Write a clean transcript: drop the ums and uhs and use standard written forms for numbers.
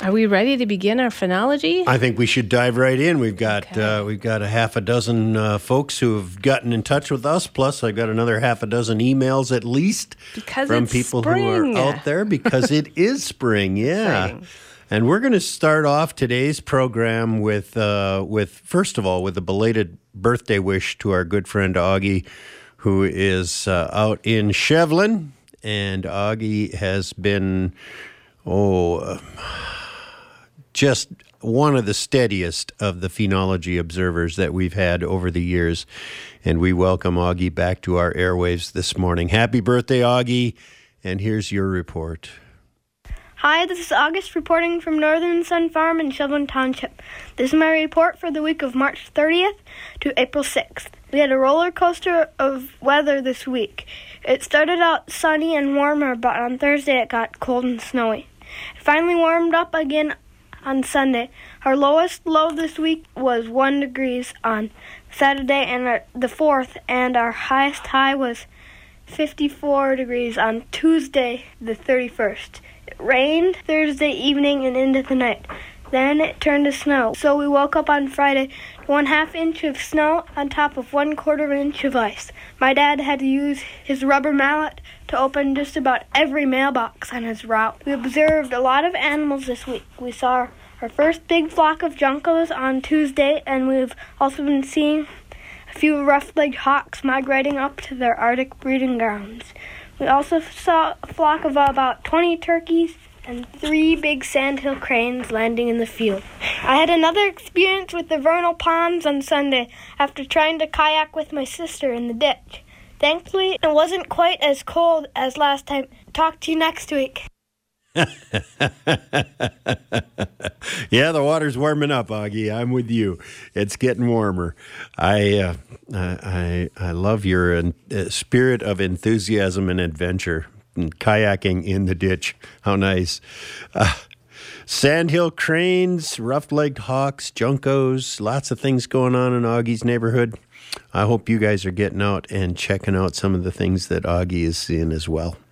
Are we ready to begin our phenology? I think we should dive right in. We've got a half a dozen folks who have gotten in touch with us. Plus, I've got another half a dozen emails at least from people who are out there because it is spring. Yeah. Exciting. And we're going to start off today's program with first of all, with a belated birthday wish to our good friend Augie, who is out in Shevlin. And Augie has been, just one of the steadiest of the phenology observers that we've had over the years. And we welcome Augie back to our airwaves this morning. Happy birthday, Augie. And here's your report. Hi, this is August reporting from Northern Sun Farm in Shevlin Township. This is my report for the week of March 30th to April 6th. We had a roller coaster of weather this week. It started out sunny and warmer, but on Thursday it got cold and snowy. It finally warmed up again on Sunday. Our lowest low this week was 1 degree on Saturday and the 4th, and our highest high was 54 degrees on Tuesday, the 31st. It rained Thursday evening and into the night. Then it turned to snow. So we woke up on Friday to 1/2 inch of snow on top of 1/4 inch of ice. My dad had to use his rubber mallet to open just about every mailbox on his route. We observed a lot of animals this week. We saw our first big flock of juncos on Tuesday, and we've also been seeing a few rough-legged hawks migrating up to their Arctic breeding grounds. We also saw a flock of about 20 turkeys and 3 big sandhill cranes landing in the field. I had another experience with the vernal ponds on Sunday after trying to kayak with my sister in the ditch. Thankfully, it wasn't quite as cold as last time. Talk to you next week. Yeah, the water's warming up, Augie. I'm with you. It's getting warmer. I love your spirit of enthusiasm and adventure. And kayaking in the ditch. How nice. Sandhill cranes, rough-legged hawks, juncos, lots of things going on in Augie's neighborhood. I hope you guys are getting out and checking out some of the things that Augie is seeing as well.